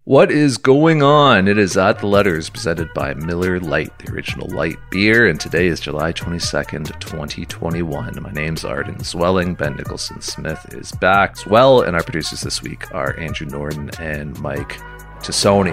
What is going on? It is At the Letters, presented by Miller Lite, the original light beer, and today is July 22nd, 2021. My name's Arden Zwelling. Ben Nicholson-Smith is back as well, and our producers this week are Andrew Norton and Mike Tassoni.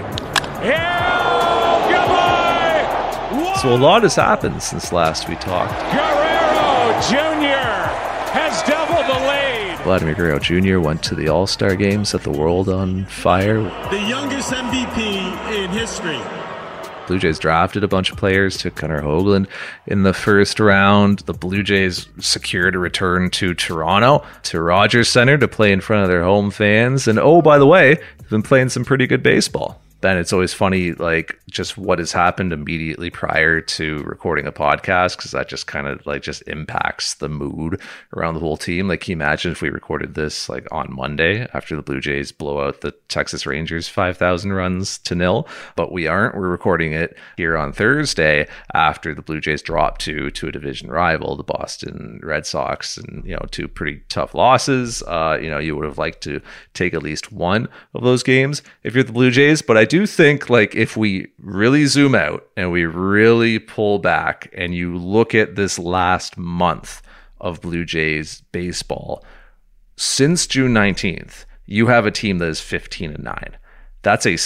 So a lot has happened since last we talked. Guerrero Jr. has doubled the lead. Vladimir Guerrero Jr. went to the All-Star Game, set the world on fire. The youngest MVP in history. Blue Jays drafted a bunch of players, took Connor Hoagland in the first round. The Blue Jays secured a return to Toronto, to Rogers Center, to play in front of their home fans. And oh, by the way, they've been playing some pretty good baseball. Ben, it's always funny, like, just what has happened immediately prior to recording a podcast, because that just kind of, like, just impacts the mood around the whole team. Like, can you imagine if we recorded this, like, on Monday after the Blue Jays blow out the Texas Rangers 5,000 runs to nil? But we aren't. We're recording it here on Thursday after the Blue Jays dropped to a division rival, the Boston Red Sox, and, you know, two pretty tough losses. You would have liked to take at least one of those games if you're the Blue Jays, but I do think, like, if we really zoom out and we really pull back and you look at this last month of Blue Jays baseball, since June 19th, you have a team that is 15-9. That's a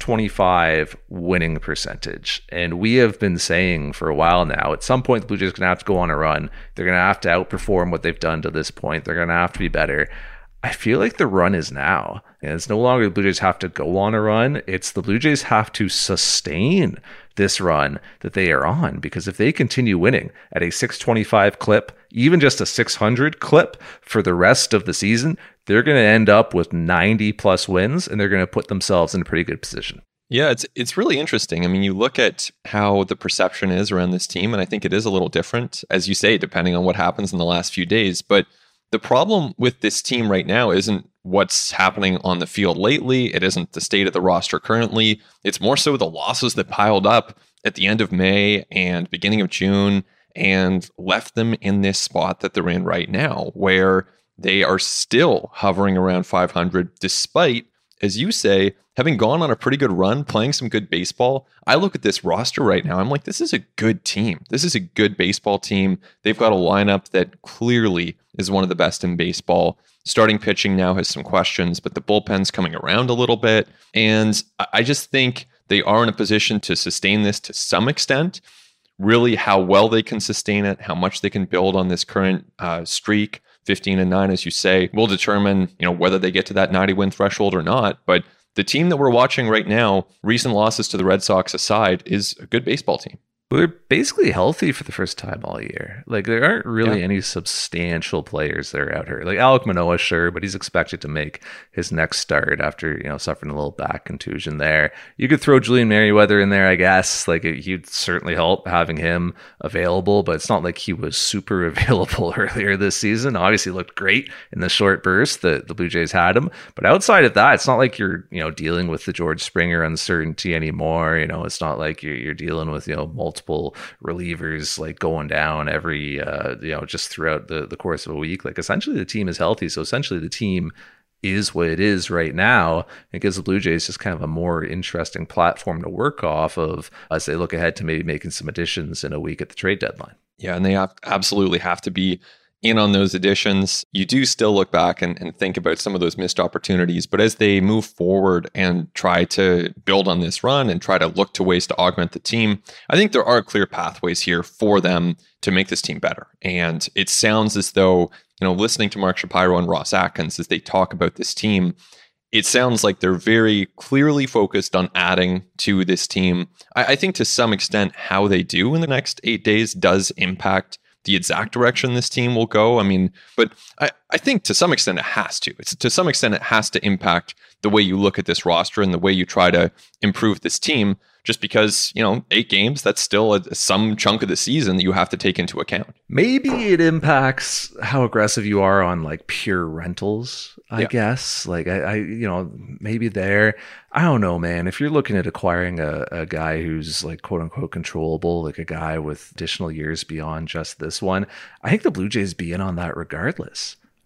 .625 winning percentage. And we have been saying for a while now, at some point, the Blue Jays are going to have to go on a run. They're going to have to outperform what they've done to this point. They're going to have to be better. I feel like the run is now. And it's no longer the Blue Jays have to go on a run. It's the Blue Jays have to sustain this run that they are on. Because if they continue winning at a .625 clip, even just a .600 clip for the rest of the season, they're going to end up with 90 plus wins, and they're going to put themselves in a pretty good position. Yeah, it's really interesting. I mean, you look at how the perception is around this team, and I think it is a little different, as you say, depending on what happens in the last few days. But the problem with this team right now isn't what's happening on the field lately. It isn't the state of the roster currently. It's more so the losses that piled up at the end of May and beginning of June and left them in this spot that they're in right now, where they are still hovering around 500, despite, as you say, having gone on a pretty good run, playing some good baseball. I look at this roster right now, I'm like, this is a good team. This is a good baseball team. They've got a lineup that clearly is one of the best in baseball. Starting pitching now has some questions, but the bullpen's coming around a little bit. And I just think they are in a position to sustain this to some extent. Really, how well they can sustain it, how much they can build on this current streak, 15-9, as you say, will determine, whether they get to that 90-win threshold or not. But the team that we're watching right now, recent losses to the Red Sox aside, is a good baseball team. We're basically healthy for the first time all year. Like, there aren't really any substantial players that are out here. Like, Alek Manoah, sure, but he's expected to make his next start after, suffering a little back contusion there. You could throw Julian Merryweather in there, I guess. Like, he'd certainly help having him available, but it's not like he was super available earlier this season. Obviously looked great in the short burst that the Blue Jays had him. But outside of that, it's not like you're, dealing with the George Springer uncertainty anymore. It's not like you're dealing with, multiple relievers like going down every just throughout the course of a week. Like, essentially the team is healthy, so essentially the team is what it is right now. It gives the Blue Jays just kind of a more interesting platform to work off of as they look ahead to maybe making some additions in a week at the trade deadline. Yeah, and they absolutely have to be in on those additions. You do still look back and think about some of those missed opportunities, but as they move forward and try to build on this run and try to look to ways to augment the team, I think there are clear pathways here for them to make this team better. And it sounds as though, listening to Mark Shapiro and Ross Atkins as they talk about this team, it sounds like they're very clearly focused on adding to this team. I think to some extent how they do in the next 8 days does impact the exact direction this team will go. I mean, but I think to some extent it has to. To some extent it has to impact the way you look at this roster and the way you try to improve this team, just because, 8 games, that's still some chunk of the season that you have to take into account. Maybe it impacts how aggressive you are on like pure rentals, I guess. Like I maybe there, I don't know, man. If you're looking at acquiring a guy who's like quote unquote controllable, like a guy with additional years beyond just this one, I think the Blue Jays be in on that regardless.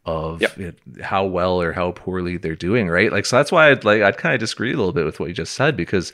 of Yep. how well or how poorly they're doing, right? Like, so that's why I'd kind of disagree a little bit with what you just said, because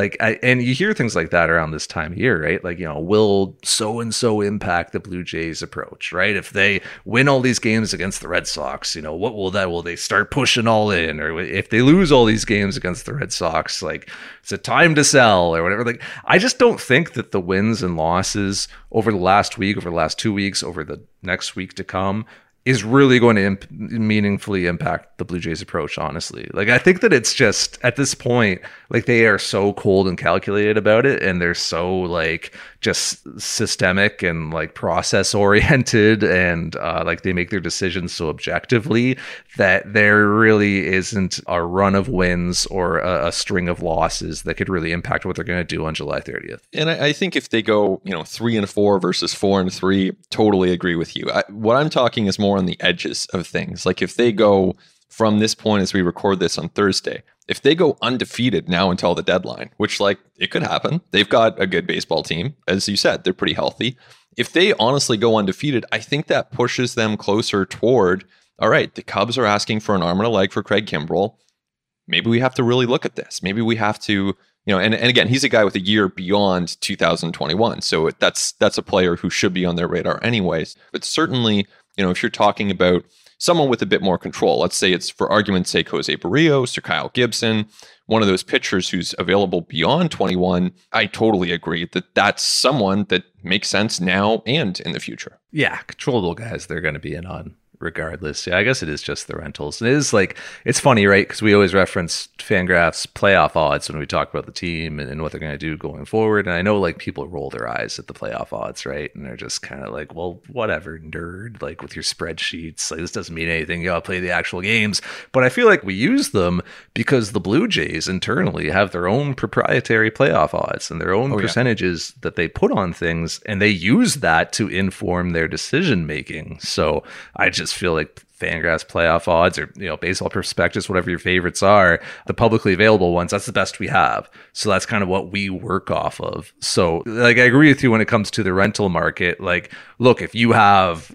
and you hear things like that around this time of year, right? Like, will so and so impact the Blue Jays approach, right? If they win all these games against the Red Sox, what will they start pushing all in? Or if they lose all these games against the Red Sox, like, it's a time to sell or whatever. Like, I just don't think that the wins and losses over the last week, over the last 2 weeks, over the next week to come is really going to meaningfully impact the Blue Jays approach, honestly. Like, I think that it's just, at this point, like, they are so cold and calculated about it, and they're so, like, just systemic and, like, process oriented, and like, they make their decisions so objectively that there really isn't a run of wins or a string of losses that could really impact what they're going to do on July 30th. And I think if they go, 3-4 versus 4-3, totally agree with you. What I'm talking is more on the edges of things. Like, if they go from this point as we record this on Thursday, if they go undefeated now until the deadline, which, like, it could happen. They've got a good baseball team. As you said, they're pretty healthy. If they honestly go undefeated, I think that pushes them closer toward, all right, the Cubs are asking for an arm and a leg for Craig Kimbrell. Maybe we have to really look at this. Maybe we have to, and again, he's a guy with a year beyond 2021. So that's a player who should be on their radar anyways. But certainly, if you're talking about someone with a bit more control, let's say it's, for argument's sake, Jose Barrios or Kyle Gibson, one of those pitchers who's available beyond 21, I totally agree that that's someone that makes sense now and in the future. Yeah, controllable guys they're going to be in on regardless. Yeah, I guess it is just the rentals. It is like, it's funny, right? Because we always reference Fangraphs playoff odds when we talk about the team and what they're going to do going forward. And I know, like, people roll their eyes at the playoff odds, right? And they're just kind of like, well, whatever, nerd, like, with your spreadsheets, like, this doesn't mean anything. You got to play the actual games. But I feel like we use them because the Blue Jays internally have their own proprietary playoff odds and their own percentages that they put on things, and they use that to inform their decision making. So I just feel like Fangraphs playoff odds, or baseball prospectus, whatever your favorites are, the publicly available ones, that's the best we have. So that's kind of what we work off of. So, like, I agree with you when it comes to the rental market. Like, look, if you have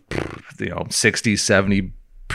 60-70%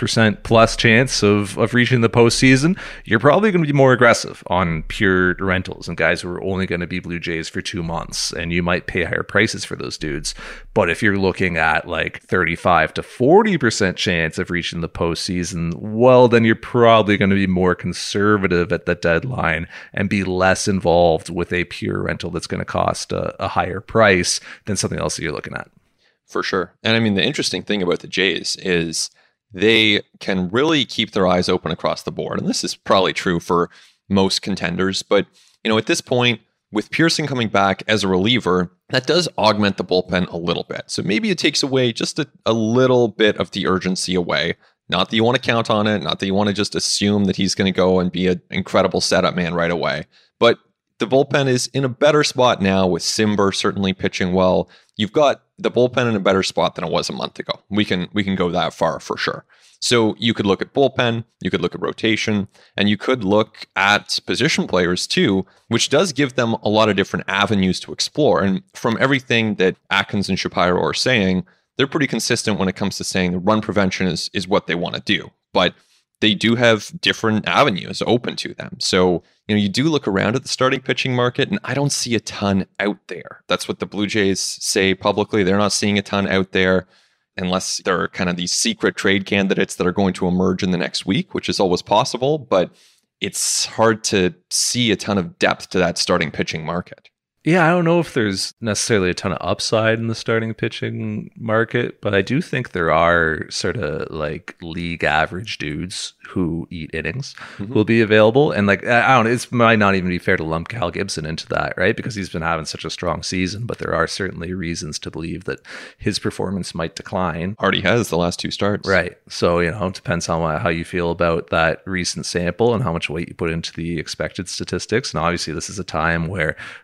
plus chance of reaching the postseason, you're probably going to be more aggressive on pure rentals and guys who are only going to be Blue Jays for 2 months, and you might pay higher prices for those dudes. But if you're looking at like 35 to 40% chance of reaching the postseason, well, then you're probably going to be more conservative at the deadline and be less involved with a pure rental that's going to cost a higher price than something else that you're looking at. For sure. And I mean, the interesting thing about the Jays is they can really keep their eyes open across the board. And this is probably true for most contenders. But, at this point, with Pearson coming back as a reliever, that does augment the bullpen a little bit. So maybe it takes away just a little bit of the urgency away. Not that you want to count on it. Not that you want to just assume that he's going to go and be an incredible setup man right away. But the bullpen is in a better spot now with Simber certainly pitching well. You've got the bullpen in a better spot than it was a month ago. We can go that far for sure. So you could look at bullpen, you could look at rotation, and you could look at position players too, which does give them a lot of different avenues to explore. And from everything that Atkins and Shapiro are saying, they're pretty consistent when it comes to saying the run prevention is what they want to do. But they do have different avenues open to them. So, you do look around at the starting pitching market, and I don't see a ton out there. That's what the Blue Jays say publicly. They're not seeing a ton out there unless there are kind of these secret trade candidates that are going to emerge in the next week, which is always possible. But it's hard to see a ton of depth to that starting pitching market. Yeah, I don't know if there's necessarily a ton of upside in the starting pitching market, but I do think there are sort of like league average dudes who eat innings will be available. And like, I don't know, it might not even be fair to lump Cal Gibson into that, right? Because he's been having such a strong season, but there are certainly reasons to believe that his performance might decline. Already has the last two starts. Right. So, it depends on how you feel about that recent sample and how much weight you put into the expected statistics. And obviously this is a time where teams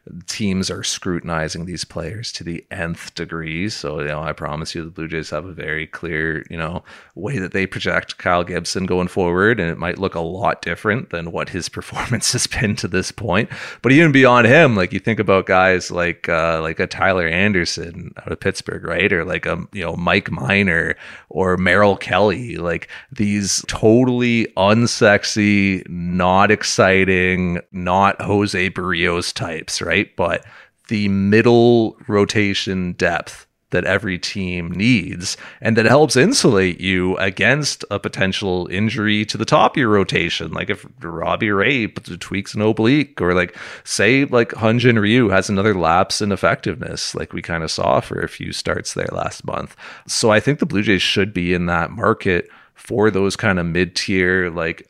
teams are scrutinizing these players to the nth degree. So, I promise you the Blue Jays have a very clear, way that they project Kyle Gibson going forward, and it might look a lot different than what his performance has been to this point. But even beyond him, like you think about guys like a Tyler Anderson out of Pittsburgh, right? Or like a Mike Minor or Merrill Kelly, like these totally unsexy, not exciting, not Jose Barrios types, right? But the middle rotation depth that every team needs, and that helps insulate you against a potential injury to the top of your rotation. Like if Robbie Ray tweaks an oblique, or like say like Hyun-Jin Ryu has another lapse in effectiveness, like we kind of saw for a few starts there last month. So I think the Blue Jays should be in that market for those kind of mid-tier, like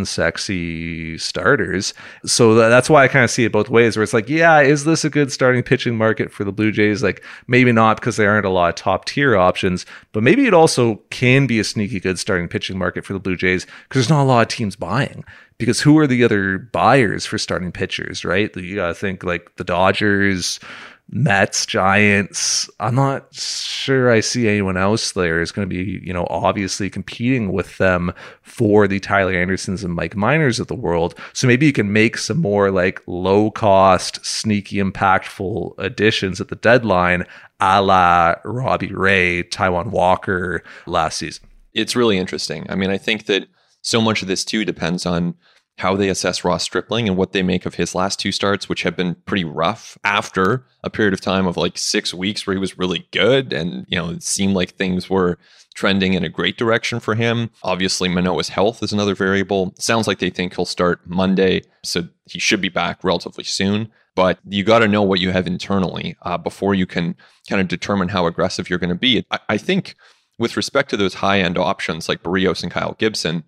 unsexy starters. So that's why I kind of see it both ways, where it's like, yeah, is this a good starting pitching market for the Blue Jays? Like maybe not, because there aren't a lot of top tier options, but maybe it also can be a sneaky good starting pitching market for the Blue Jays because there's not a lot of teams buying. Because who are the other buyers for starting pitchers, right? You gotta think like the Dodgers, Mets, Giants. I'm not sure I see anyone else there is going to be, obviously competing with them for the Tyler Andersons and Mike Minors of the world. So maybe you can make some more like low cost, sneaky, impactful additions at the deadline, a la Robbie Ray, Taijuan Walker last season. It's really interesting. I mean, I think that so much of this too depends on how they assess Ross Stripling and what they make of his last two starts, which have been pretty rough after a period of time of like 6 weeks where he was really good. And, it seemed like things were trending in a great direction for him. Obviously, Manoah's health is another variable. Sounds like they think he'll start Monday, so he should be back relatively soon. But you got to know what you have internally before you can kind of determine how aggressive you're going to be. I think with respect to those high-end options like Barrios and Kyle Gibson,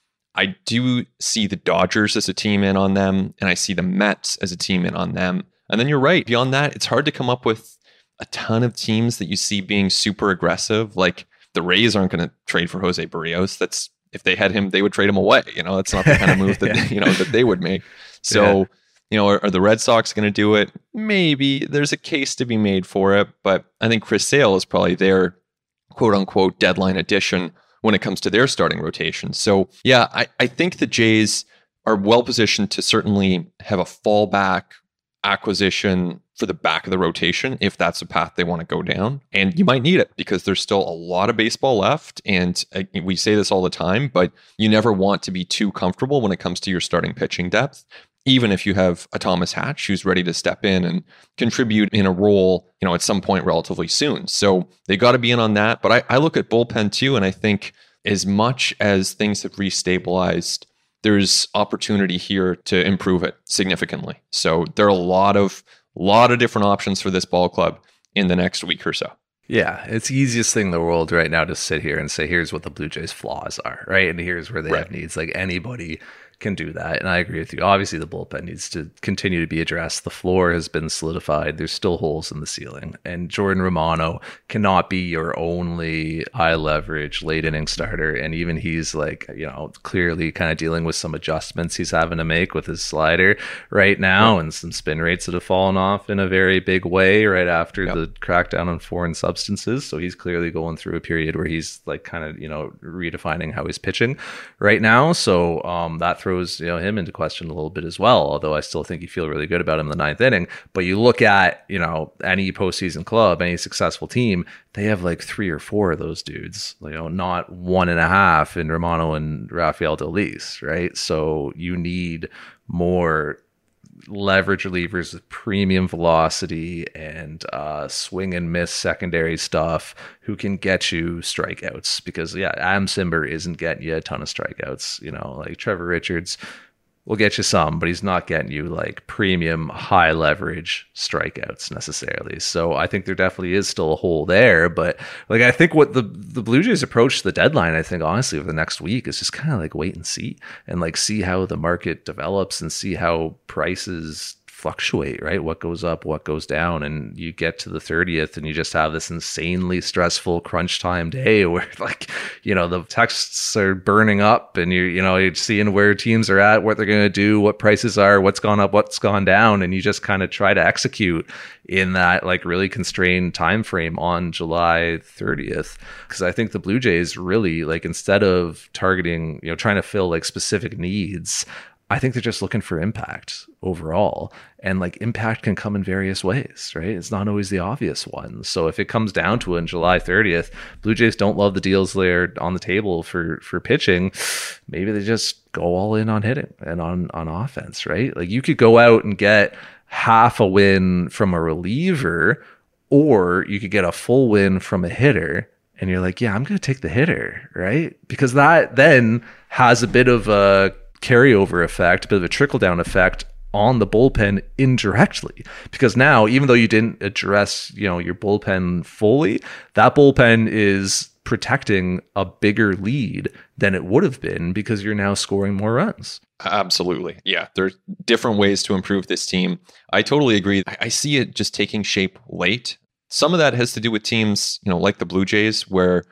I do see the Dodgers as a team in on them, and I see the Mets as a team in on them. And then you're right. Beyond that, it's hard to come up with a ton of teams that you see being super aggressive. Like the Rays aren't going to trade for Jose Barrios. That's if they had him, they would trade him away. That's not the kind of move that that they would make. So, are the Red Sox going to do it? Maybe there's a case to be made for it, but I think Chris Sale is probably their quote unquote deadline addition when it comes to their starting rotation. So yeah, I think the Jays are well positioned to certainly have a fallback acquisition for the back of the rotation if that's the path they want to go down. And you might need it because there's still a lot of baseball left. And we say this all the time, but you never want to be too comfortable when it comes to your starting pitching depth. Even if you have a Thomas Hatch who's ready to step in and contribute in a role, at some point relatively soon. So they got to be in on that. But I look at bullpen too, and I think as much as things have restabilized, there's opportunity here to improve it significantly. So there are a lot of different options for this ball club in the next week or so. Yeah, it's the easiest thing in the world right now to sit here and say, here's what the Blue Jays' flaws are, right? And here's where they have needs. Like anybody can do that. And I agree with you. Obviously, the bullpen needs to continue to be addressed. The floor has been solidified. There's still holes in the ceiling. And Jordan Romano cannot be your only high leverage late inning starter. And even he's like, clearly kind of dealing with some adjustments he's having to make with his slider right now and some spin rates that have fallen off in a very big way right after the crackdown on foreign substances. So he's clearly going through a period where he's like kind of, redefining how he's pitching right now. So that throws him into question a little bit as well, although I still think you feel really good about him in the ninth inning. But you look at any postseason club, any successful team, they have like 3 or 4 of those dudes, not 1.5 in Romano and Rafael Dolis, right? So you need more leverage relievers with premium velocity and swing and miss secondary stuff who can get you strikeouts, because Adam Cimber isn't getting you a ton of strikeouts. Like Trevor Richards will get you some, but he's not getting you like premium high leverage strikeouts necessarily. So I think there definitely is still a hole there. But like I think what the Blue Jays approach to the deadline, I think honestly over the next week is just kind of like wait and see, and like see how the market develops and see how prices fluctuate, right? What goes up, what goes down, and you get to the 30th and you just have this insanely stressful crunch time day where like, the texts are burning up and you're seeing where teams are at, what they're going to do, what prices are, what's gone up, what's gone down, and you just kind of try to execute in that like really constrained time frame on July 30th. Because I think the Blue Jays really, like, instead of targeting, trying to fill like specific needs, I think they're just looking for impact overall. And like impact can come in various ways, right? It's not always the obvious one. So if it comes down to it on July 30th, Blue Jays don't love the deals there on the table for pitching. Maybe they just go all in on hitting and on offense, right? Like you could go out and get half a win from a reliever, or you could get a full win from a hitter. And you're like, yeah, I'm going to take the hitter, right? Because that then has a bit of a carryover effect, a bit of a trickle down effect on the bullpen indirectly, because now, even though you didn't address your bullpen fully, that bullpen is protecting a bigger lead than it would have been because you're now scoring more runs. Absolutely. Yeah, there's different ways to improve this team. I totally agree. I see it just taking shape late. Some of that has to do with teams like the Blue Jays, where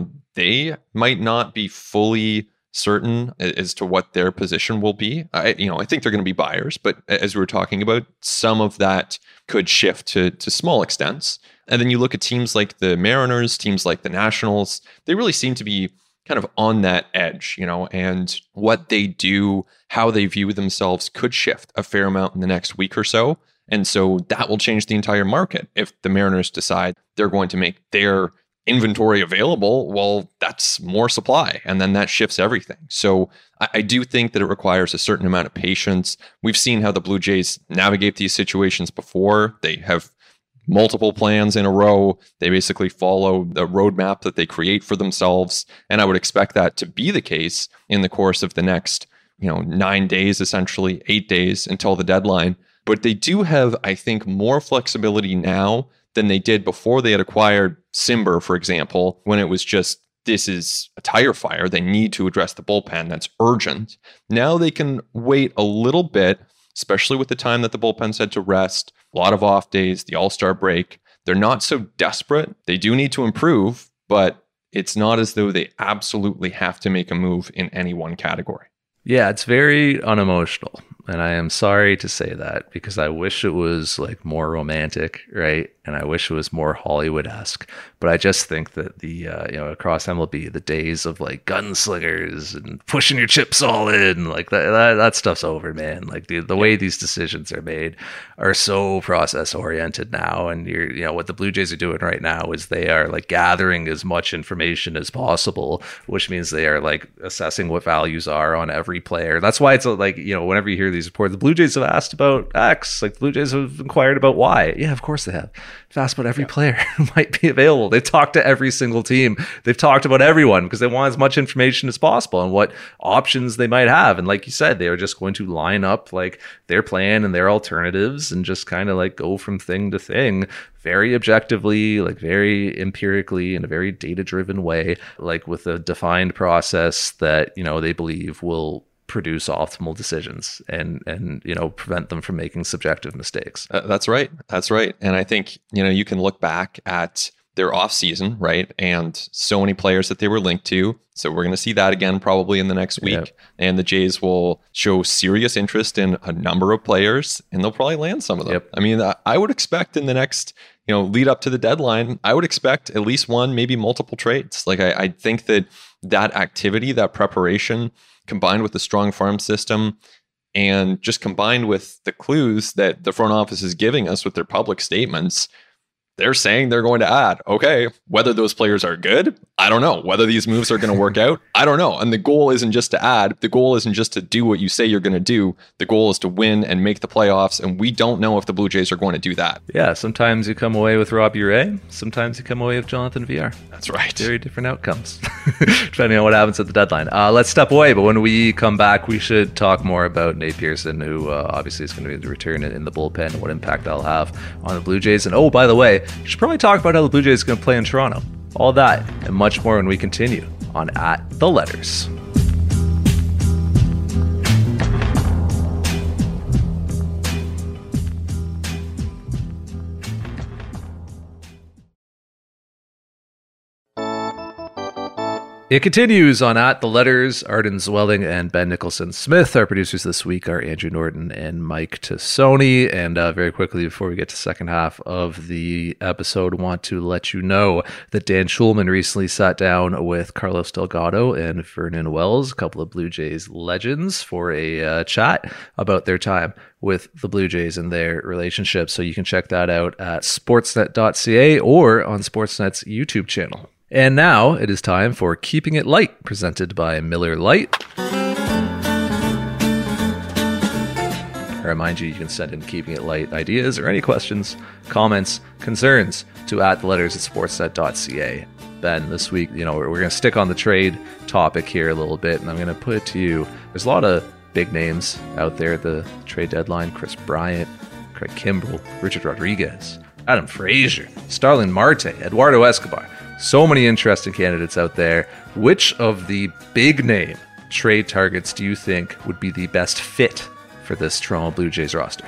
they might not be fully certain as to what their position will be. I think they're going to be buyers, but as we were talking about, some of that could shift to small extents. And then you look at teams like the Mariners, teams like the Nationals, they really seem to be kind of on that edge, and what they do, how they view themselves could shift a fair amount in the next week or so. And so that will change the entire market. If the Mariners decide they're going to make their inventory available, well, that's more supply, and then that shifts everything. So I do think that it requires a certain amount of patience. We've seen how the Blue Jays navigate these situations before. They have multiple plans in a row. They basically follow the roadmap that they create for themselves, and I would expect that to be the case in the course of the next 9 days, essentially 8 days until the deadline. But they do have, I think, more flexibility now than they did before they had acquired Simber, for example, when it was just, this is a tire fire. They need to address the bullpen. That's urgent. Now they can wait a little bit, especially with the time that the bullpen's had to rest, a lot of off days, the All-Star break. They're not so desperate. They do need to improve, but it's not as though they absolutely have to make a move in any one category. Yeah, it's very unemotional. And I am sorry to say that, because I wish it was like more romantic, right? And I wish it was more Hollywood-esque. But I just think that the across MLB, the days of like gunslingers and pushing your chips all in, like that stuff's over, man. Like the way these decisions are made are so process oriented now. And what the Blue Jays are doing right now is they are like gathering as much information as possible, which means they are like assessing what values are on every player. That's why it's like, whenever you hear these reports, the Blue Jays have asked about X, like the Blue Jays have inquired about Y. Yeah, of course they have. They've asked about every player who might be available. They've talked to every single team. They've talked about everyone because they want as much information as possible and what options they might have. And like you said, they are just going to line up like their plan and their alternatives and just kind of like go from thing to thing very objectively, like very empirically, in a very data-driven way, like with a defined process that, they believe will produce optimal decisions and prevent them from making subjective mistakes. That's right. And I think, you can look back at their off season, right? And so many players that they were linked to. So we're going to see that again probably in the next week. Yep. And the Jays will show serious interest in a number of players, and they'll probably land some of them. Yep. I mean, I would expect in the next, lead up to the deadline, I would expect at least one, maybe multiple trades. Like I think that activity, that preparation, combined with the strong farm system, and just combined with the clues that the front office is giving us with their public statements, they're saying they're going to add. Okay, whether those players are good, I don't know. Whether these moves are going to work out, I don't know. And the goal isn't just to add. The goal isn't just to do what you say you're going to do. The goal is to win and make the playoffs. And we don't know if the Blue Jays are going to do that. Yeah, sometimes you come away with Robbie Ray. Sometimes you come away with Jonathan Villar. That's right. Very different outcomes, depending on what happens at the deadline. Let's step away. But when we come back, we should talk more about Nate Pearson, who obviously is going to be the return in the bullpen and what impact that'll have on the Blue Jays. And oh, by the way, we should probably talk about how the Blue Jays are going to play in Toronto. All that and much more when we continue on At the Letters. It continues on At The Letters. Arden Zwelling and Ben Nicholson Smith. Our producers this week are Andrew Norton and Mike Tassoni. And very quickly, before we get to the second half of the episode, I want to let you know that Dan Schulman recently sat down with Carlos Delgado and Vernon Wells, a couple of Blue Jays legends, for a chat about their time with the Blue Jays and their relationship. So you can check that out at sportsnet.ca or on Sportsnet's YouTube channel. And now it is time for Keeping It Light, presented by Miller Lite. I remind you, you can send in Keeping It Light ideas or any questions, comments, concerns to @theletters@sportsnet.ca. Ben, this week, we're going to stick on the trade topic here a little bit, and I'm going to put it to you. There's a lot of big names out there at the trade deadline: Chris Bryant, Craig Kimbrell, Richard Rodriguez, Adam Frazier, Starling Marte, Eduardo Escobar. So many interesting candidates out there. Which of the big name trade targets do you think would be the best fit for this Toronto Blue Jays roster?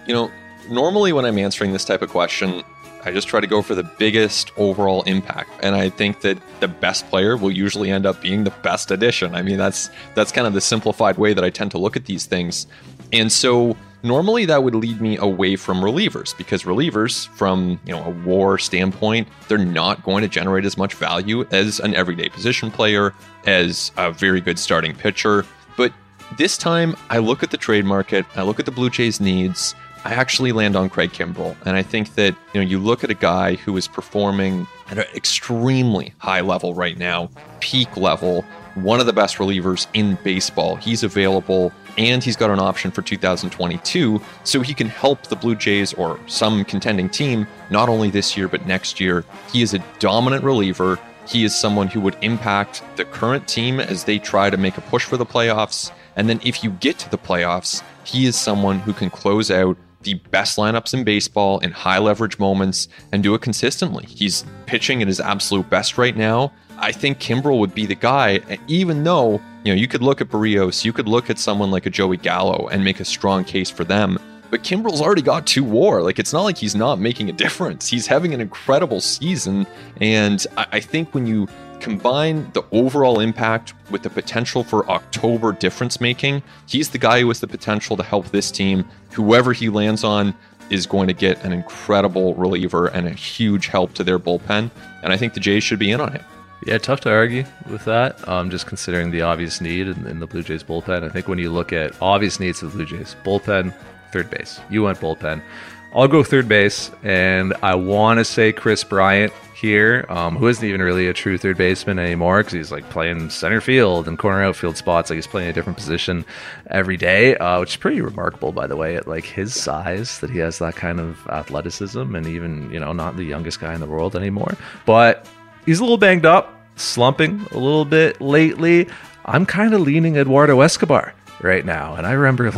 Normally when I'm answering this type of question, I just try to go for the biggest overall impact. And I think that the best player will usually end up being the best addition. I mean, that's kind of the simplified way that I tend to look at these things. And so normally that would lead me away from relievers, because relievers, from a WAR standpoint, they're not going to generate as much value as an everyday position player, as a very good starting pitcher. But this time, I look at the trade market, I look at the Blue Jays' needs, I actually land on Craig Kimbrell. And I think that you look at a guy who is performing at an extremely high level right now, peak level, one of the best relievers in baseball. He's available, and he's got an option for 2022, so he can help the Blue Jays or some contending team not only this year but next year. He is a dominant reliever. He is someone who would impact the current team as they try to make a push for the playoffs. And then if you get to the playoffs, he is someone who can close out the best lineups in baseball in high leverage moments and do it consistently. He's pitching at his absolute best right now. I think Kimbrell would be the guy, even though, you could look at Barrios, you could look at someone like a Joey Gallo and make a strong case for them. But Kimbrell's already got 2 WAR. It's not like he's not making a difference. He's having an incredible season. And I think when you combine the overall impact with the potential for October difference making, he's the guy who has the potential to help this team. Whoever he lands on is going to get an incredible reliever and a huge help to their bullpen. And I think the Jays should be in on him. Yeah, tough to argue with that, just considering the obvious need in the Blue Jays bullpen. I think when you look at obvious needs of the Blue Jays, bullpen, third base. You went bullpen. I'll go third base, and I want to say Chris Bryant here, who isn't even really a true third baseman anymore, because he's playing center field and corner outfield spots. He's playing a different position every day, which is pretty remarkable, by the way, at his size, that he has that kind of athleticism, and even, not the youngest guy in the world anymore. But he's a little banged up, slumping a little bit lately. I'm kind of leaning Eduardo Escobar right now. And I remember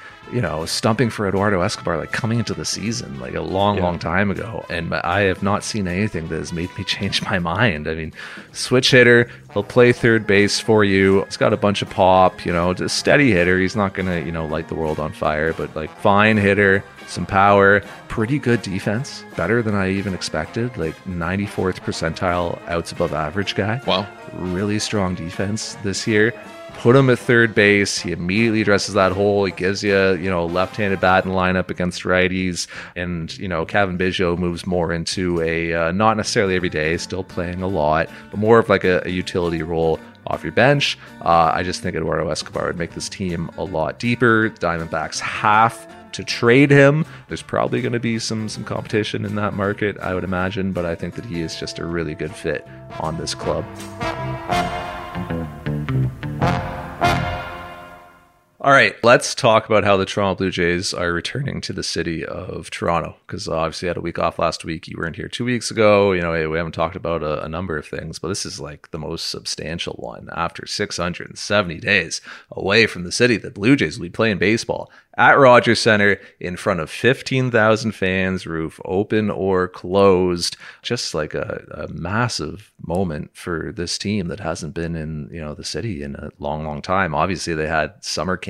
stumping for Eduardo Escobar coming into the season a long time ago. And I have not seen anything that has made me change my mind. I mean, switch hitter, he'll play third base for you. He's got a bunch of pop, just steady hitter. He's not going to, light the world on fire, but fine hitter, some power, pretty good defense, better than I even expected. 94th percentile outs above average guy. Wow. Really strong defense this year. Put him at third base. He immediately addresses that hole. He gives you, a left-handed bat in lineup against righties. And, Kevin Biggio moves more into a, not necessarily every day, still playing a lot, but more of a utility role off your bench. I just think Eduardo Escobar would make this team a lot deeper. Diamondbacks have to trade him. There's probably going to be some competition in that market, I would imagine, but I think that he is just a really good fit on this club. All right, let's talk about how the Toronto Blue Jays are returning to the city of Toronto, because obviously I had a week off last week. You weren't here 2 weeks ago. We haven't talked about a number of things, but this is the most substantial one. After 670 days away from the city, the Blue Jays will be playing baseball at Rogers Center in front of 15,000 fans, roof open or closed. Just a massive moment for this team that hasn't been in the city in a long time. Obviously, they had summer camp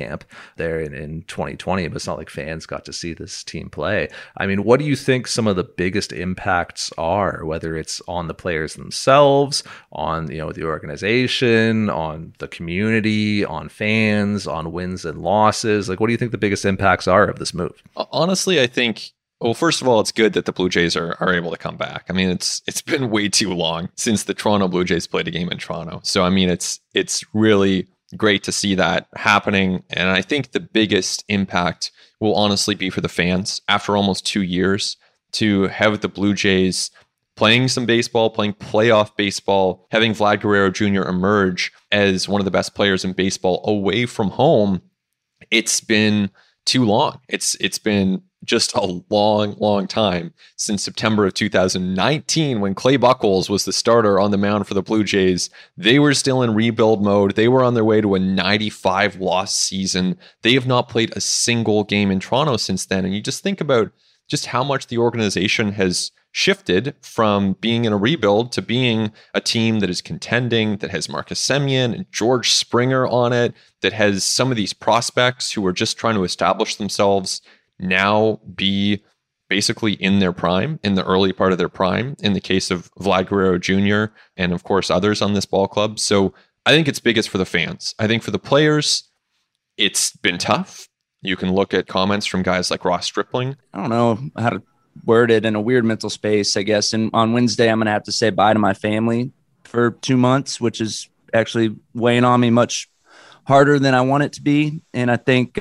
camp there in 2020, but it's not like fans got to see this team play. I mean, what do you think some of the biggest impacts are, whether it's on the players themselves, on, you know, the organization, on the community, on fans, on wins and losses? Like, what do you think the biggest impacts are of this move? Honestly, I think, well, first of all, it's good that the Blue Jays are able to come back. I mean, it's been way too long since the Toronto Blue Jays played a game in Toronto. So, I mean, it's really great to see that happening. And I think the biggest impact will honestly be for the fans after almost 2 years to have the Blue Jays playing some baseball, playing playoff baseball, having Vlad Guerrero Jr. emerge as one of the best players in baseball away from home. It's been too long. It's been just a long time since September of 2019 when Clay Buchholz was the starter on the mound for the Blue Jays. They were still in rebuild mode. They were on their way to a 95 loss season. They have not played a single game in Toronto since then. And you just think about just how much the organization has shifted from being in a rebuild to being a team that is contending, that has Marcus Semien and George Springer on it, that has some of these prospects who are just trying to establish themselves now be basically in their prime, in the early part of their prime, in the case of Vlad Guerrero Jr. and of course others on this ball club. So I think it's biggest for the fans. I think for the players, it's been tough. You can look at comments from guys like Ross Stripling. I don't know how to word it, in a weird mental space, I guess. And on Wednesday, I'm going to have to say bye to my family for 2 months, which is actually weighing on me much harder than I want it to be. And I think,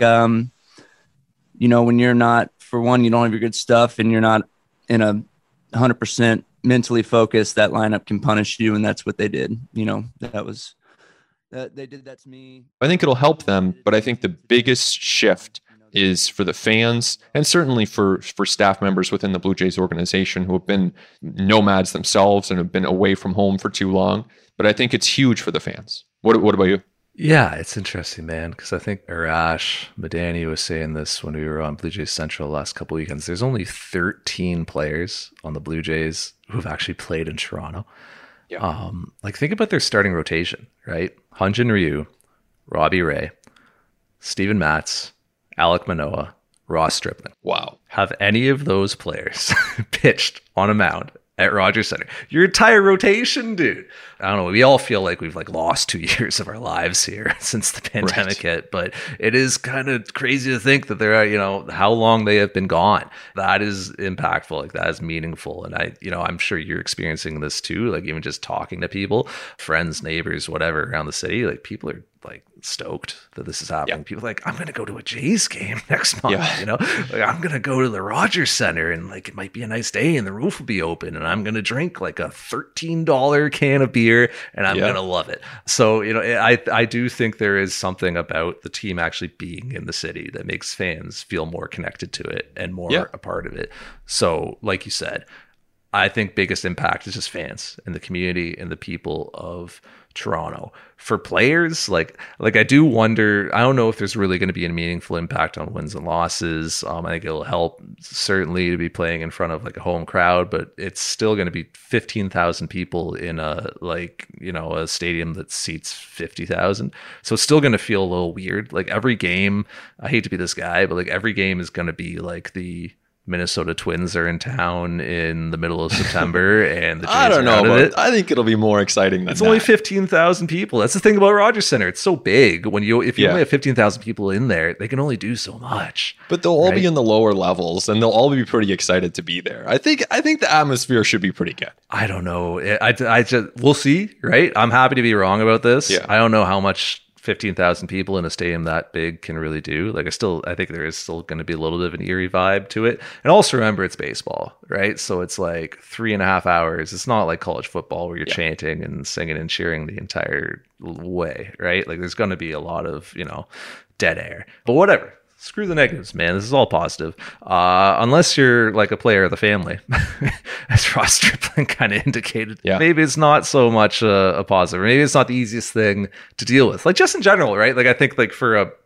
you know, when you're not, for one, you don't have your good stuff and you're not in a 100% mentally focused, that lineup can punish you. And that's what they did. You know, they did that to me. I think it'll help them, but I think the biggest shift is for the fans and certainly for staff members within the Blue Jays organization who have been nomads themselves and have been away from home for too long. But I think it's huge for the fans. What about you? Yeah, it's interesting, man, because I think Arash Madani was saying this when we were on Blue Jays Central the last couple weekends. There's only 13 players on the Blue Jays who've actually played in Toronto. Yeah. Like, think about their starting rotation, right? Hyun-Jin Ryu, Robbie Ray, Steven Matz, Alek Manoah, Ross Stripling. Wow. Have any of those players pitched on a mound at Rogers Center? Your entire rotation, dude. I don't know. We all feel like we've lost 2 years of our lives here since the pandemic hit, but it is kind of crazy to think that there are, you know, how long they have been gone. That is impactful. Like, that is meaningful. And I'm sure you're experiencing this too. Like, even just talking to people, friends, neighbors, whatever around the city, like, people are like stoked that this is happening. Yeah. People are like, I'm going to go to a Jays game next month. Yeah. You know, like, I'm going to go to the Rogers Center and like, it might be a nice day and the roof will be open and I'm going to drink like a $13 can of beer and I'm going to love it. So, you know, I do think there is something about the team actually being in the city that makes fans feel more connected to it and more a part of it. So like you said, I think biggest impact is just fans and the community and the people of Toronto. For players, like I do wonder, I don't know if there's really going to be a meaningful impact on wins and losses. I think it'll help certainly to be playing in front of like a home crowd, but it's still going to be 15,000 people in a stadium that seats 50,000. So it's still going to feel a little weird. Like, every game, I hate to be this guy, but like every game is going to be like the Minnesota Twins are in town in the middle of September and the Jays I don't are out know, of but it. I think it'll be more exciting than It's that. only 15,000 people. That's the thing about Rogers Center. It's so big. If you only have 15,000 people in there, they can only do so much. But they'll all be in the lower levels and they'll all be pretty excited to be there. I think the atmosphere should be pretty good. I don't know. We'll see, right? I'm happy to be wrong about this. Yeah. I don't know how much 15,000 people in a stadium that big can really do. Like, I think there is still going to be a little bit of an eerie vibe to it. And also remember, it's baseball, right? So it's like 3.5 hours. It's not like college football where you're chanting and singing and cheering the entire way, right? Like, there's going to be a lot of, dead air. But whatever. Screw the negatives, man. This is all positive. Unless you're like a player of the family, as Ross Stripling kind of indicated. Yeah. Maybe it's not so much a positive. Maybe it's not the easiest thing to deal with. Like, just in general, right? Like, I think like for a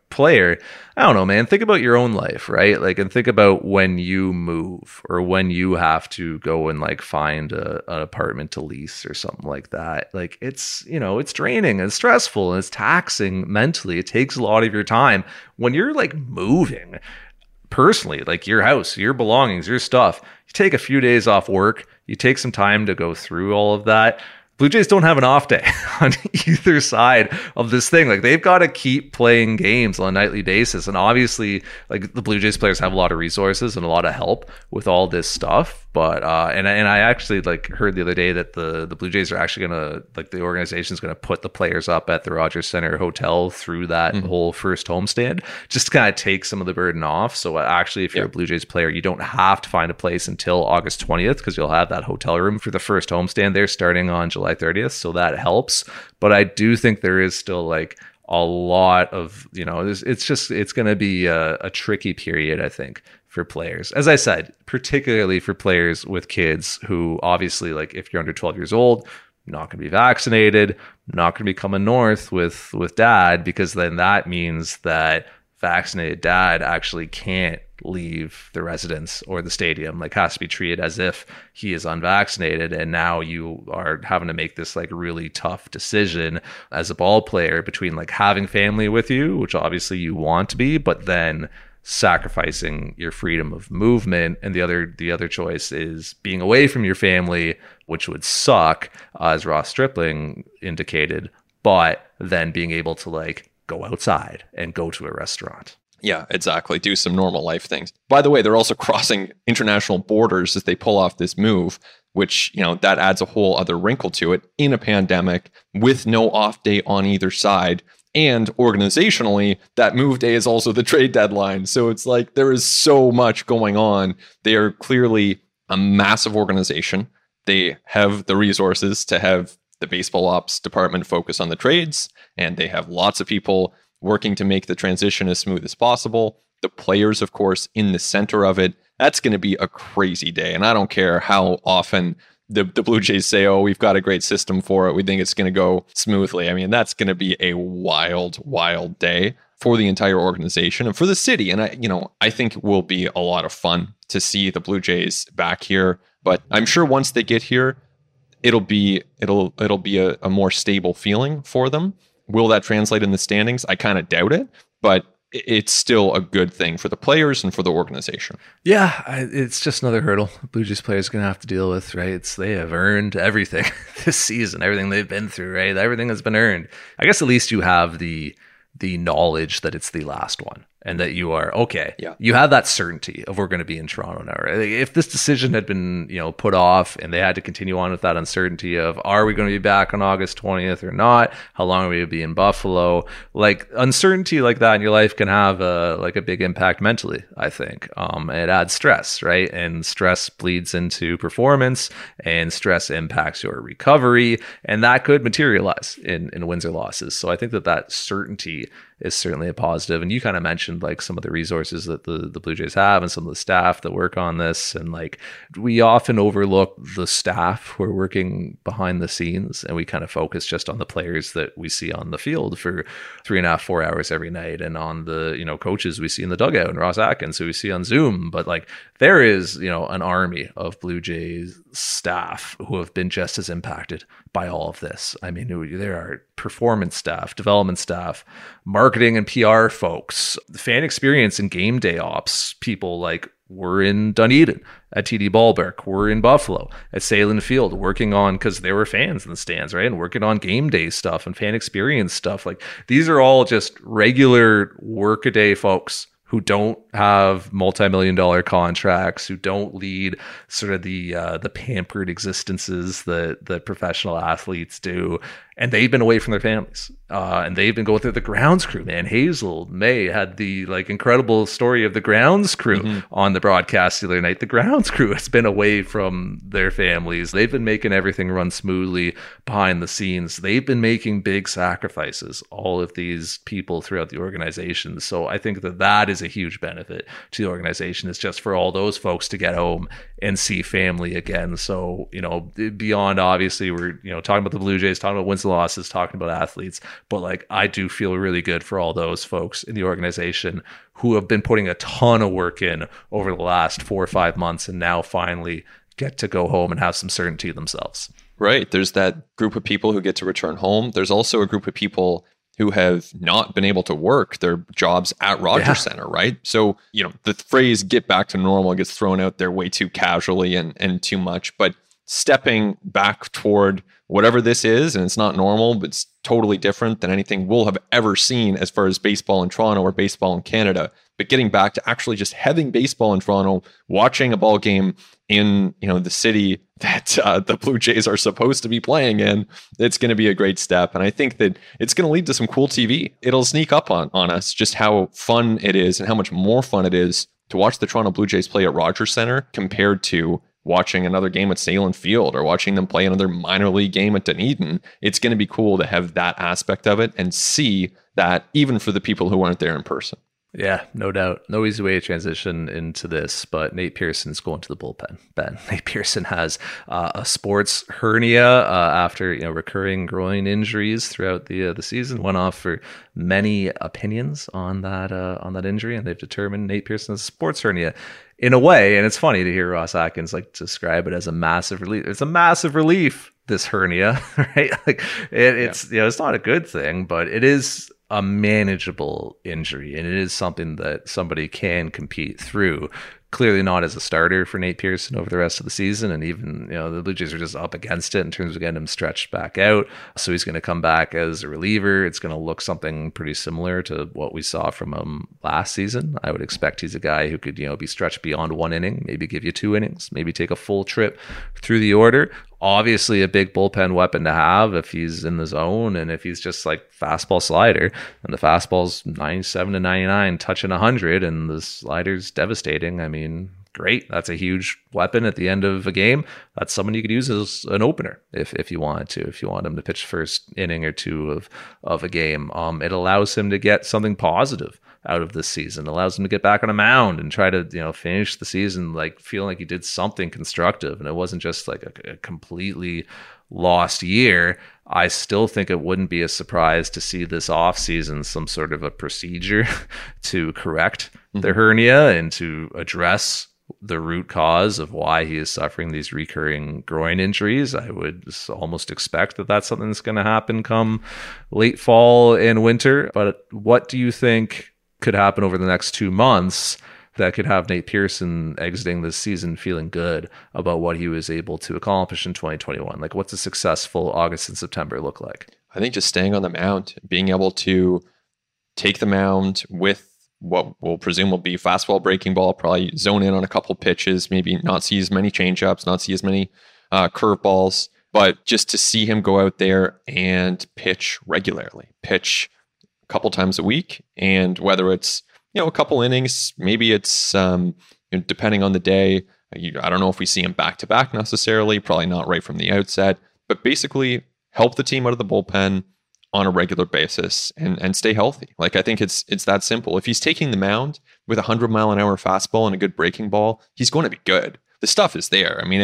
player, I don't know, man, think about your own life, right? Like, and think about when you move or when you have to go and like find an apartment to lease or something like that. Like, it's, you know, it's draining and stressful and it's taxing mentally. It takes a lot of your time when you're like moving personally, like your house, your belongings, your stuff. You take a few days off work, you take some time to go through all of that. Blue Jays don't have an off day on either side of this thing. Like, they've got to keep playing games on a nightly basis. And obviously, like, the Blue Jays players have a lot of resources and a lot of help with all this stuff. But and I actually like heard the other day that the Blue Jays are actually gonna, like, the organization is gonna put the players up at the Rogers Center Hotel through that whole first homestand, just to kind of take some of the burden off. So actually, if you're a Blue Jays player, you don't have to find a place until August 20th because you'll have that hotel room for the first homestand there starting on July 30th. So that helps. But I do think there is still like a lot of, you know, it's going to be a tricky period, I think, for players. As I said, particularly for players with kids who obviously, like, if you're under 12 years old, not going to be vaccinated, not going to be coming north with dad, because then that means that vaccinated dad actually can't leave the residence or the stadium, like has to be treated as if he is unvaccinated. And now you are having to make this like really tough decision as a ball player between like having family with you, which obviously you want to be, but then sacrificing your freedom of movement. And the other choice is being away from your family, which would suck, as Ross Stripling indicated, but then being able to like go outside and go to a restaurant. Yeah, exactly. Do some normal life things. By the way, they're also crossing international borders as they pull off this move, which, you know, that adds a whole other wrinkle to it in a pandemic with no off day on either side. And organizationally, that move day is also the trade deadline. So it's like there is so much going on. They are clearly a massive organization. They have the resources to have the baseball ops department focus on the trades, and they have lots of people working to make the transition as smooth as possible. The players, of course, in the center of it. That's going to be a crazy day. And I don't care how often the Blue Jays say, oh, we've got a great system for it, we think it's going to go smoothly. I mean, that's going to be a wild, wild day for the entire organization and for the city. And I think it will be a lot of fun to see the Blue Jays back here. But I'm sure once they get here, it'll be a more stable feeling for them. Will that translate in the standings? I kind of doubt it, but it's still a good thing for the players and for the organization. Yeah, it's just another hurdle Blue Jays players are going to have to deal with, right? They have earned everything this season, everything they've been through, right? Everything has been earned. I guess at least you have the knowledge that it's the last one and that you are okay. Yeah. You have that certainty of we're going to be in Toronto now, right? Like, if this decision had been, you know, put off and they had to continue on with that uncertainty of, are we going to be back on August 20th or not? How long are we going to be in Buffalo? Like, uncertainty like that in your life can have a big impact mentally, I think. It adds stress, right? And stress bleeds into performance, and stress impacts your recovery, and that could materialize in wins or losses. So I think that certainty is certainly a positive. And you kind of mentioned like some of the resources that the Blue Jays have and some of the staff that work on this. And like, we often overlook the staff who are working behind the scenes, and we kind of focus just on the players that we see on the field for 3.5, 4 hours every night, and on the, you know, coaches we see in the dugout and Ross Atkins who we see on Zoom. But like, there is, you know, an army of Blue Jays staff who have been just as impacted by all of this. I mean, there are performance staff, development staff, marketing and PR folks, the fan experience and game day ops people. Like, we're in Dunedin at TD Ballpark, we're in Buffalo at Salem Field working on, because there were fans in the stands, right? And working on game day stuff and fan experience stuff. Like, these are all just regular workaday folks who don't have multi-million-dollar contracts, who don't lead sort of the pampered existences that professional athletes do. And they've been away from their families. And they've been going through the grounds crew, man. Hazel May had the like incredible story of the grounds crew on the broadcast the other night. The grounds crew has been away from their families. They've been making everything run smoothly behind the scenes. They've been making big sacrifices, all of these people throughout the organization. So I think that is is a huge benefit to the organization. It's just for all those folks to get home and see family again. So, beyond obviously we're, talking about the Blue Jays, talking about wins and losses, talking about athletes, but like I do feel really good for all those folks in the organization who have been putting a ton of work in over the last 4 or 5 months and now finally get to go home and have some certainty themselves. Right. There's that group of people who get to return home. There's also a group of people who have not been able to work their jobs at Rogers Center, right? So, the phrase get back to normal gets thrown out there way too casually and too much, but stepping back toward whatever this is, and it's not normal, but it's totally different than anything we'll have ever seen as far as baseball in Toronto or baseball in Canada. But getting back to actually just having baseball in Toronto, watching a ball game in the city that the Blue Jays are supposed to be playing in, it's going to be a great step. And I think that it's going to lead to some cool TV. It'll sneak up on us just how fun it is and how much more fun it is to watch the Toronto Blue Jays play at Rogers Center compared to watching another game at Salem Field or watching them play another minor league game at Dunedin. It's going to be cool to have that aspect of it and see that even for the people who aren't there in person. Yeah, no doubt. No easy way to transition into this, but Nate Pearson's going to the bullpen. Ben, Nate Pearson has a sports hernia after recurring groin injuries throughout the season. Went off for many opinions on that injury, and they've determined Nate Pearson has a sports hernia. In a way, and it's funny to hear Ross Atkins describe it as a massive relief. It's a massive relief, this hernia, right? Like it's it's not a good thing, but it is a manageable injury, and it is something that somebody can compete through. Clearly not as a starter for Nate Pearson over the rest of the season, and even the Blue Jays are just up against it in terms of getting him stretched back out. So he's going to come back as a reliever. It's going to look something pretty similar to what we saw from him last season. I would expect he's a guy who could be stretched beyond 1 inning, maybe give you 2 innings, maybe take a full trip through the order. Obviously a big bullpen weapon to have if he's in the zone, and if he's just like fastball slider, and the fastball's 97 to 99 touching 100 and the slider's devastating. I mean, great. That's a huge weapon at the end of a game. That's someone you could use as an opener if you wanted to, if you want him to pitch first inning or two of a game. It allows him to get something positive out of this season. It allows him to get back on a mound and try to finish the season like feeling like he did something constructive, and it wasn't just like a completely lost year. I still think it wouldn't be a surprise to see this offseason some sort of a procedure to correct the hernia and to address the root cause of why he is suffering these recurring groin injuries. I would almost expect that that's something that's going to happen come late fall and winter. But what do you think could happen over the next 2 months that could have Nate Pearson exiting this season feeling good about what he was able to accomplish in 2021? Like, what's a successful August and September look like? I think just staying on the mound, being able to take the mound with what we'll presume will be fastball, breaking ball, probably zone in on a couple pitches, maybe not see as many changeups, not see as many curveballs, but just to see him go out there and pitch regularly, pitch a couple times a week. And whether it's, a couple innings, maybe it's, depending on the day, I don't know if we see him back to back necessarily, probably not right from the outset, but basically help the team out of the bullpen on a regular basis and stay healthy. Like, I think it's that simple. If he's taking the mound with 100-mile-an-hour fastball and a good breaking ball, he's going to be good. The stuff is there. I mean,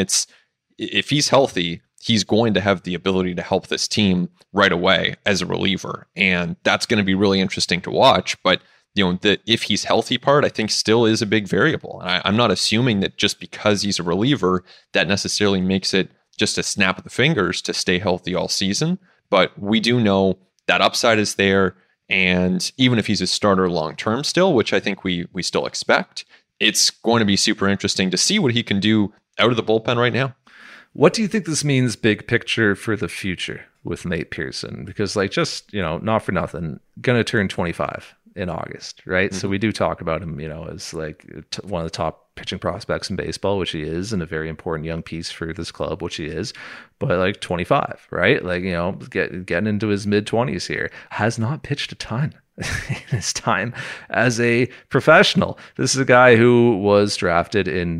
if he's healthy, he's going to have the ability to help this team right away as a reliever. And that's going to be really interesting to watch. But the if he's healthy part, I think still is a big variable. And I'm not assuming that just because he's a reliever, that necessarily makes it just a snap of the fingers to stay healthy all season. But we do know that upside is there. And even if he's a starter long-term still, which I think we still expect, it's going to be super interesting to see what he can do out of the bullpen right now. What do you think this means big picture for the future with Nate Pearson? Because not for nothing, going to turn 25 in August, right? Mm-hmm. So we do talk about him, as like one of the top pitching prospects in baseball, which he is, and a very important young piece for this club, which he is, but like 25, right? Like, getting into his mid-20s here, has not pitched a ton in his time as a professional. This is a guy who was drafted in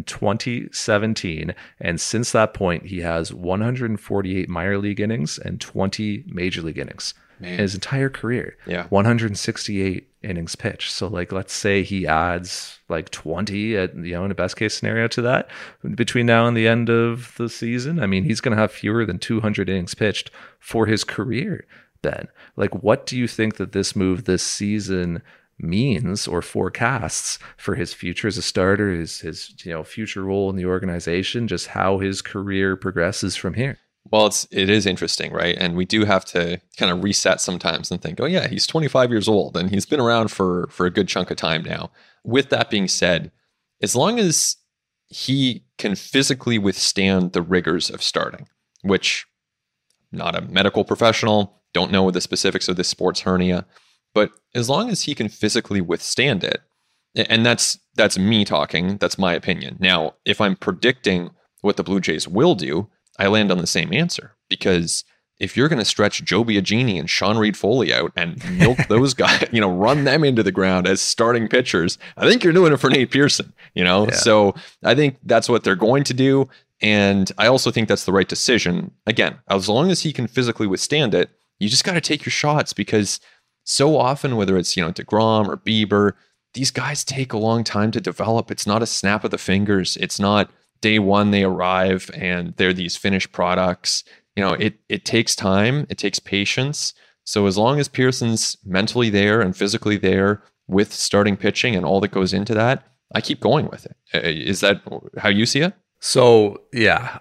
2017, and since that point, he has 148 minor league innings and 20 major league innings. in his entire career. Yeah. 168 innings pitched. So like, let's say he adds like 20 at, in a best case scenario to that between now and the end of the season. I mean, he's going to have fewer than 200 innings pitched for his career then. Like, what do you think that this move this season means or forecasts for his future as a starter, his future role in the organization, just how his career progresses from here? Well, it is interesting, right? And we do have to kind of reset sometimes and think, oh yeah, he's 25 years old and he's been around for a good chunk of time now. With that being said, as long as he can physically withstand the rigors of starting, which not a medical professional, don't know the specifics of this sports hernia, but as long as he can physically withstand it, and that's me talking, that's my opinion. Now, if I'm predicting what the Blue Jays will do, I land on the same answer, because if you're going to stretch Joe Biagini and Sean Reed-Foley out and milk those guys, run them into the ground as starting pitchers, I think you're doing it for Nate Pearson, Yeah. So I think that's what they're going to do. And I also think that's the right decision. Again, as long as he can physically withstand it, you just got to take your shots, because so often, whether it's, DeGrom or Bieber, these guys take a long time to develop. It's not a snap of the fingers. It's not day one they arrive and they're these finished products. It takes time. It takes patience. So as long as Pearson's mentally there and physically there with starting pitching and all that goes into that, I keep going with it. Is that how you see it? So yeah,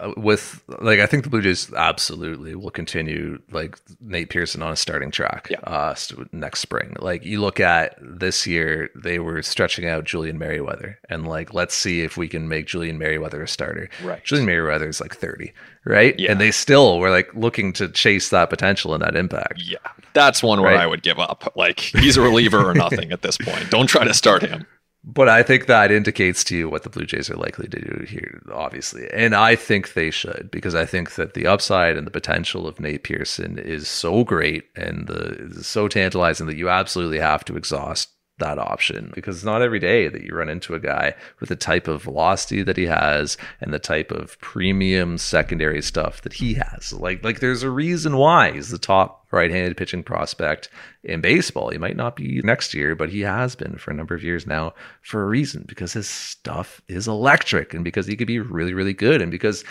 I think the Blue Jays absolutely will continue Nate Pearson on a starting track next spring. Like, you look at this year, they were stretching out Julian Merryweather, and let's see if we can make Julian Merryweather a starter. Right. Julian Merryweather is 30, right? Yeah. And they still were looking to chase that potential and that impact. Yeah, that's one where I would give up. He's a reliever or nothing at this point. Don't try to start him. But I think that indicates to you what the Blue Jays are likely to do here, obviously. And I think they should, because I think that the upside and the potential of Nate Pearson is so great and so tantalizing that you absolutely have to exhaust that option, because it's not every day that you run into a guy with the type of velocity that he has and the type of premium secondary stuff that he has. Like there's a reason why he's the top right-handed pitching prospect in baseball. He might not be next year, but he has been for a number of years now for a reason, because his stuff is electric and because he could be really, really good. And because,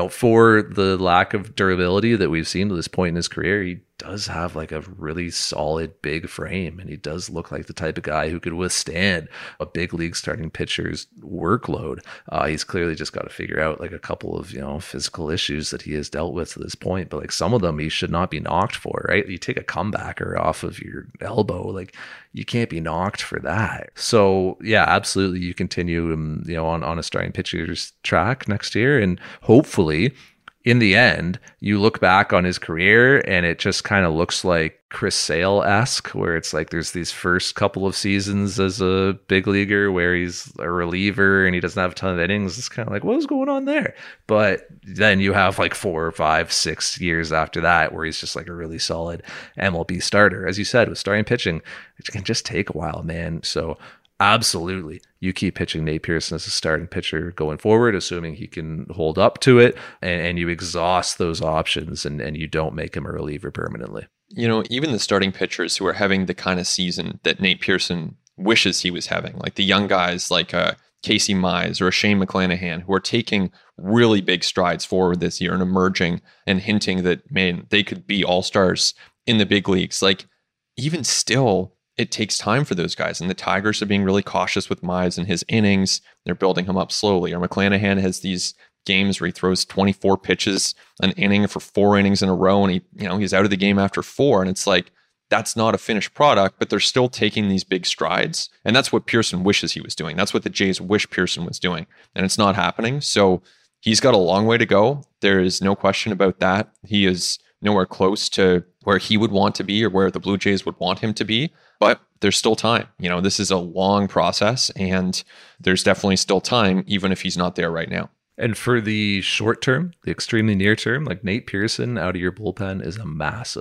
for the lack of durability that we've seen to this point in his career, he does have a really solid big frame, and he does look like the type of guy who could withstand a big league starting pitcher's workload. He's clearly just got to figure out a couple of physical issues that he has dealt with to this point, but some of them he should not be knocked for, right? You take a comebacker off of your elbow, you can't be knocked for that. So yeah, absolutely, you continue on a starting pitcher's track next year, and hopefully in the end, you look back on his career and it just kind of looks like Chris Sale-esque, where it's there's these first couple of seasons as a big leaguer where he's a reliever and he doesn't have a ton of innings. It's kind of what was going on there? But then you have 4 or 5, 6 years after that where he's just a really solid MLB starter. As you said, with starting pitching, it can just take a while, man. So absolutely, you keep pitching Nate Pearson as a starting pitcher going forward, assuming he can hold up to it, and you exhaust those options and you don't make him a reliever permanently. Even the starting pitchers who are having the kind of season that Nate Pearson wishes he was having, like the young guys like Casey Mize or a Shane McClanahan, who are taking really big strides forward this year and emerging and hinting that, man, they could be all-stars in the big leagues. Even still, it takes time for those guys. And the Tigers are being really cautious with Mize and his innings. They're building him up slowly. Or McClanahan has these games where he throws 24 pitches an inning for 4 innings in a row, and he's out of the game after 4. And it's that's not a finished product, but they're still taking these big strides. And that's what Pearson wishes he was doing. That's what the Jays wish Pearson was doing. And it's not happening. So he's got a long way to go. There is no question about that. He is nowhere close to where he would want to be or where the Blue Jays would want him to be. But there's still time. This is a long process, and there's definitely still time, even if he's not there right now. And for the short term, the extremely near term, Nate Pearson out of your bullpen is a massive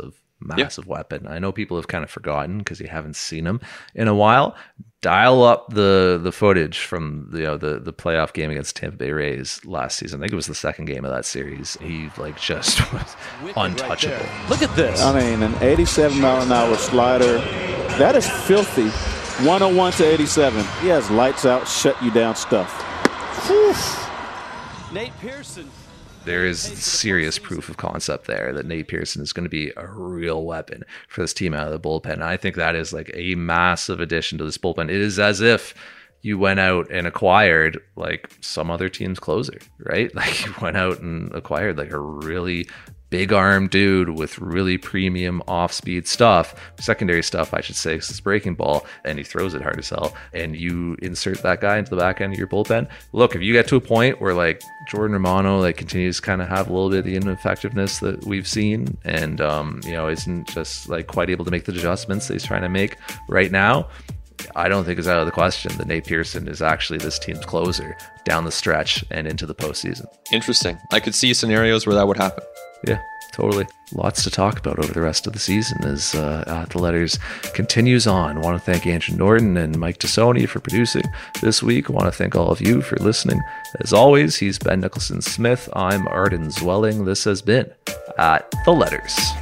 massive weapon. I know people have kind of forgotten because you haven't seen him in a while. Dial up the footage from the playoff game against Tampa Bay Rays last season. I think it was the second game of that series. He just was untouchable. Right. Look at this. I mean, an 87-mile-an-hour slider. That is filthy. 101 to 87. He has lights out, shut you down stuff. Whew. Nate Pearson. There is serious proof of concept there that Nate Pearson is going to be a real weapon for this team out of the bullpen. And I think that is like a massive addition to this bullpen. It is as if you went out and acquired like some other team's closer, right? Like you went out and acquired like a really big arm dude with really premium off-speed stuff, secondary stuff, I should say, because it's breaking ball, and he throws it hard as hell, and you insert that guy into the back end of your bullpen. Look, if you get to a point where like Jordan Romano like continues to kind of have a little bit of the ineffectiveness that we've seen, and isn't just like quite able to make the adjustments that he's trying to make right now, I don't think it's out of the question that Nate Pearson is actually this team's closer down the stretch and into the postseason. Interesting. I could see scenarios where that would happen. Yeah, totally. Lots to talk about over the rest of the season as the Letters continues on. I want to thank Andrew Norton and Mike Tassoni for producing this week. I want to thank all of you for listening. As always, he's Ben Nicholson Smith. I'm Arden Zwelling. This has been At the Letters.